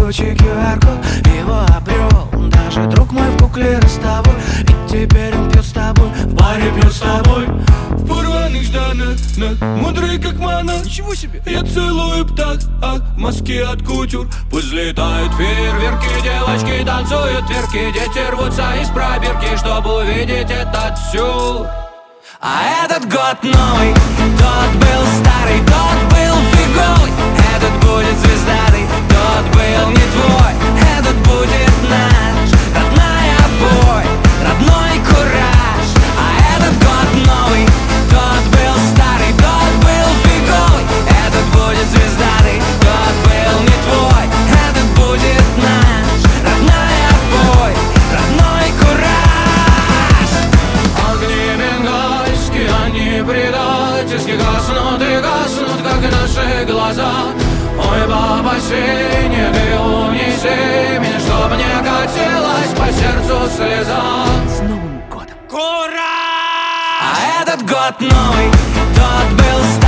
круче QR-код. Его обрел даже друг мой в кукле ростовой. И теперь он пьет с тобой, в баре пьет с тобой. В порванных штанах, мудрый как монах. Ничего себе! Я целую птах, маски от кутюр. Пусть взлетают фейерверки, девочки танцуют тверки. Дети рвутся из пробирки, чтобы увидеть этот сюр. А этот год новый, тот был старый, тот был фиговый. Этот будет звездатый, тот был не твой. Этот будет наш, родной обой, родной кураж. А этот год новый, тот был старый, тот был фиговый. Этот будет звездатый, тот был не твой. Этот будет наш, родной обой, родной кураж. Огни бенгальские, они предательски гаснут и гаснут, как наши глаза. Ой, баба синяя, ты унеси меня, чтоб не катилась по сердцу слеза. С Новым годом! Кураж! А этот год новый, тот был старый.